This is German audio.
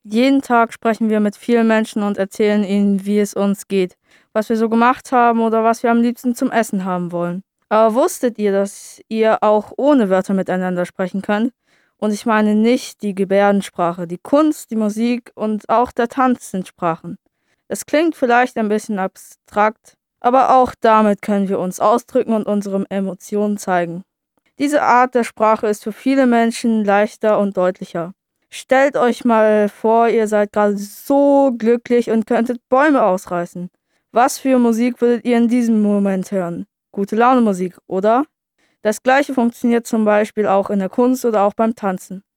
Jeden Tag sprechen wir mit vielen Menschen und erzählen ihnen, wie es uns geht, was wir so gemacht haben oder was wir am liebsten zum Essen haben wollen. Aber wusstet ihr, dass ihr auch ohne Wörter miteinander sprechen könnt? Und ich meine nicht die Gebärdensprache, die Kunst, die Musik und auch der Tanz sind Sprachen. Es klingt vielleicht ein bisschen abstrakt, aber auch damit können wir uns ausdrücken und unsere Emotionen zeigen. Diese Art der Sprache ist für viele Menschen leichter und deutlicher. Stellt euch mal vor, ihr seid gerade so glücklich und könntet Bäume ausreißen. Was für Musik würdet ihr in diesem Moment hören? Gute Laune Musik, oder? Das gleiche funktioniert zum Beispiel auch in der Kunst oder auch beim Tanzen.